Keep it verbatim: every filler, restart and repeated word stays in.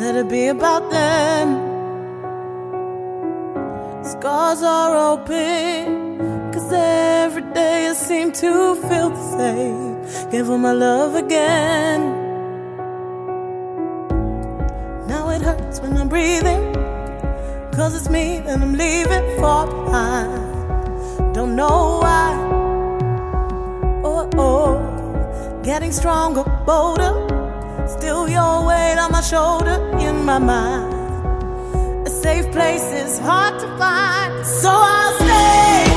let it be about them. Scars are open, cause every day I seem to feel the same. Give them my love again. Now it hurts when I'm breathing, cause it's me that I'm leaving far behind. Don't know why. Oh, oh, getting stronger, bolder. Still your weight on my shoulder, in my mind. A safe place is hard to find, so I'll stay.